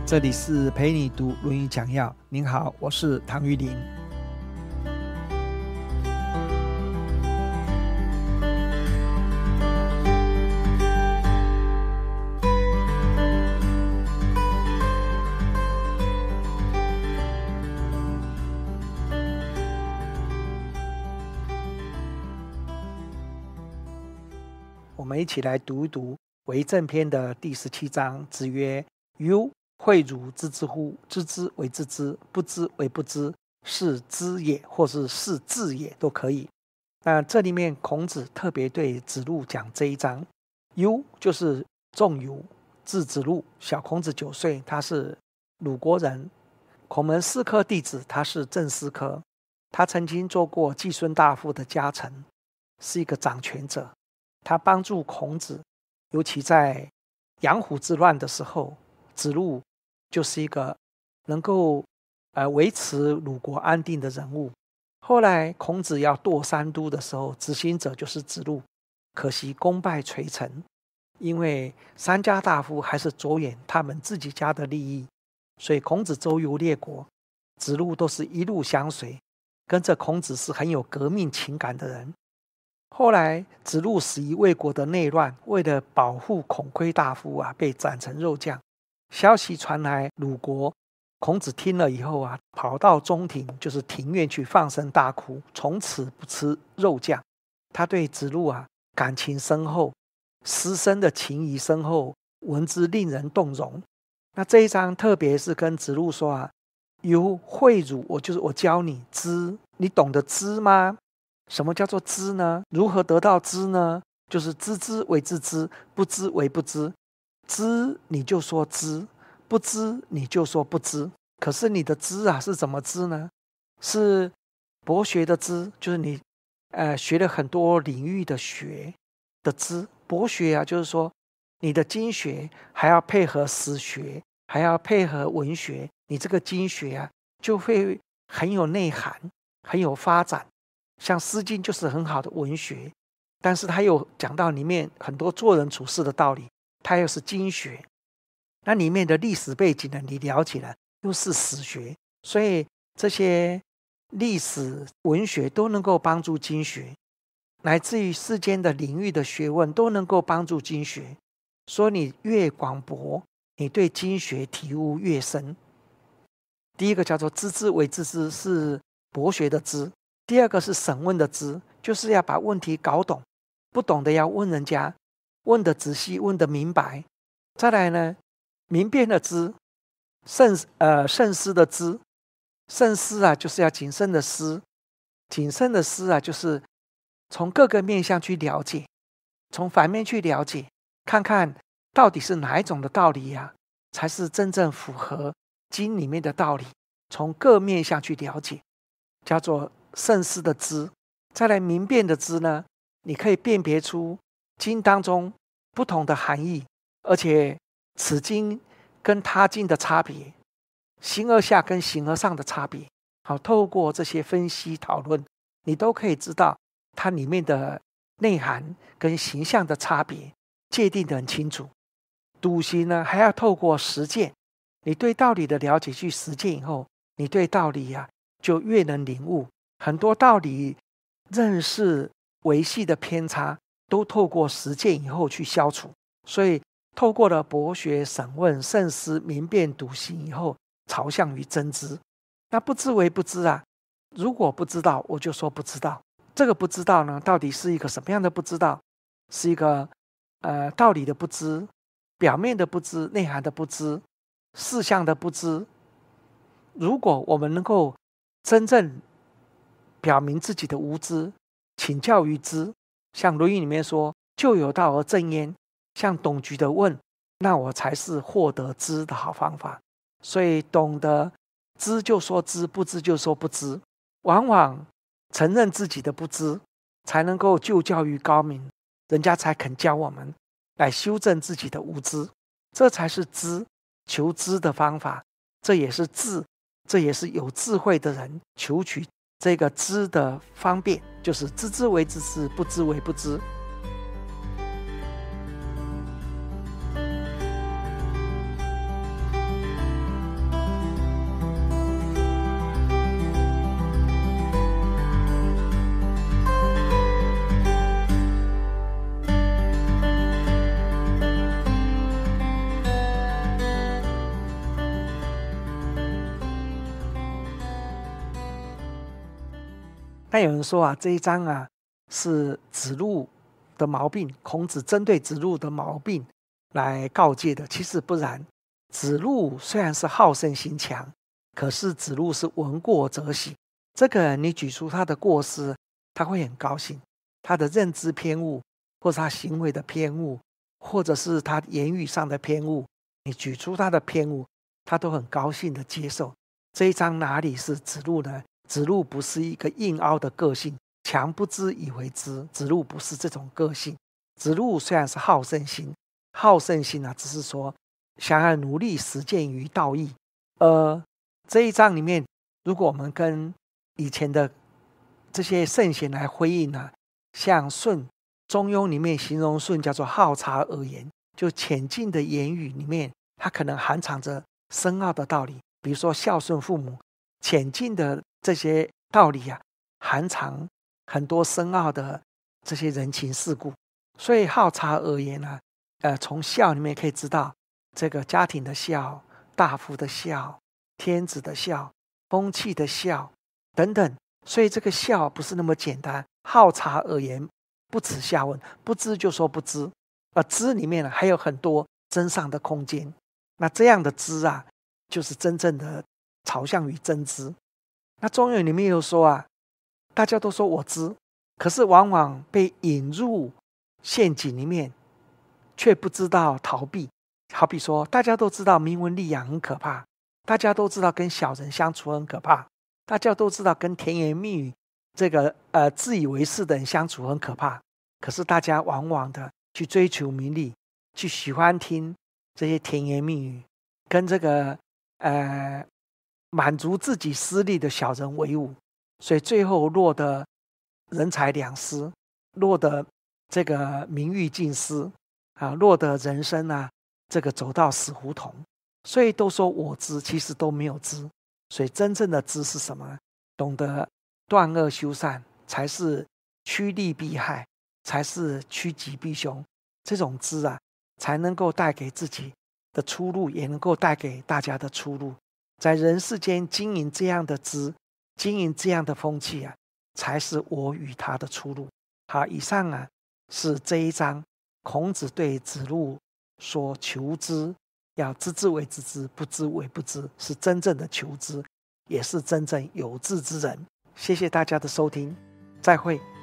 这里是陪你读《论语》讲要。您好，我是唐玉麟。我们一起来读一读为政篇的第17章。子曰：忧，诲汝知之乎？知之为知之，不知为不知，是知也，或是智也，都可以。那这里面孔子特别对子路讲这一章。忧就是仲由，字子路，小孔子9岁，他是鲁国人，孔门4科弟子，他是正4科。他曾经做过季孙大夫的家臣，是一个掌权者。他帮助孔子，尤其在阳虎之乱的时候，子路就是一个能够维持鲁国安定的人物。后来孔子要堕三都的时候，执行者就是子路，可惜功败垂成，因为3家大夫还是着眼他们自己家的利益，所以孔子周游列国，子路都是一路相随，跟着孔子是很有革命情感的人。后来子路死于魏国的内乱，为了保护孔亏大夫被斩成肉酱。消息传来鲁国，孔子听了以后跑到中庭，就是庭院去放声大哭，从此不吃肉酱。他对子路感情深厚，师生的情谊深厚，闻之令人动容。那这一章特别是跟子路说由诲汝，我教你知，你懂得知吗？什么叫做知呢？如何得到知呢？就是知之为知之，不知为不知。知你就说知，不知你就说不知。可是你的知是怎么知呢？是博学的知，就是你学了很多领域的学的知。博学就是说你的经学还要配合史学，还要配合文学，你这个经学就会很有内涵，很有发展。像《诗经》就是很好的文学，但是它又讲到里面很多做人处事的道理，它又是经学。那里面的历史背景呢，你了解了，又是史学，所以这些历史文学都能够帮助经学，乃至于世间的领域的学问都能够帮助经学。所以你越广博，你对经学体悟越深。第一个叫做知之为知之，是博学的知。第二个是审问的知，就是要把问题搞懂，不懂的要问人家，问得仔细，问得明白。再来呢，明辨的知，慎思的知。慎思就是要谨慎的思，谨慎的思就是从各个面向去了解，从反面去了解，看看到底是哪一种的道理才是真正符合经里面的道理，从各面向去了解，叫做慎思的知。再来明辨的知呢，你可以辨别出经当中不同的含义，而且此经跟他经的差别，形而下跟形而上的差别。好，透过这些分析讨论，你都可以知道它里面的内涵跟形象的差别，界定得很清楚。笃行呢，还要透过实践，你对道理的了解去实践以后，你对道理就越能领悟。很多道理认识维系的偏差，都透过实践以后去消除。所以透过了博学、审问、慎思、明辨、笃行以后，朝向于真知。那不知为不知如果不知道，我就说不知道。这个不知道呢，到底是一个什么样的不知道？是一个道理的不知，表面的不知，内涵的不知，事项的不知。如果我们能够真正表明自己的无知，请教于知，像《论语》里面说就有道而正焉，像董局的问，那我才是获得知的好方法。所以懂得知就说知，不知就说不知。往往承认自己的不知，才能够就教于高明，人家才肯教我们来修正自己的无知。这才是知，求知的方法。这也是智，这也是有智慧的人求取这个知的方便，就是知之为知之，不知为不知。 但有人说啊，这一章啊是子路的毛病，孔子针对子路的毛病来告诫的。其实不然，子路虽然是好胜心强，可是子路是闻过则喜。这个你举出他的过失，他会很高兴。他的认知偏误，或者他行为的偏误，或者是他言语上的偏误，你举出他的偏误，他都很高兴的接受。这一章哪里是子路呢？子路不是一个硬凹的个性，强不知以为知。子路不是这种个性。子路虽然是好胜心，好胜心啊，只是说想要努力实践于道义。这一章里面，如果我们跟以前的这些圣贤来回应呢，像舜，中庸里面形容舜叫做好察而言，就浅近的言语里面，它可能含藏着深奥的道理。比如说孝顺父母，浅近的这些道理啊，含藏很多深奥的这些人情世故。所以好察而言呢，从孝里面可以知道这个家庭的孝、大夫的孝、天子的孝、风气的孝等等。所以这个孝不是那么简单，好察而言，不耻下问，不知就说不知，而知里面还有很多真上的空间。那这样的知啊，就是真正的朝向于真知。那中庸里面又说啊，大家都说我知，可是往往被引入陷阱里面，却不知道逃避。好比说，大家都知道明文立养很可怕，大家都知道跟小人相处很可怕，大家都知道跟甜言蜜语这个自以为是的人相处很可怕，可是大家往往的去追求名利，去喜欢听这些甜言蜜语，跟这个满足自己私利的小人为伍，所以最后落得人财两失，落得这个名誉尽失啊，落得人生啊这个走到死胡同。所以都说我知，其实都没有知。所以真正的知是什么呢？懂得断恶修善，才是趋利避害，才是趋吉避凶。这种知啊，才能够带给自己的出路，也能够带给大家的出路。在人世间经营这样的知，经营这样的风气啊，才是我与他的出路。好，以上啊是这一章孔子对子路说求知，要知之为知之，不知为不知，是真正的求知，也是真正有志之人。谢谢大家的收听，再会。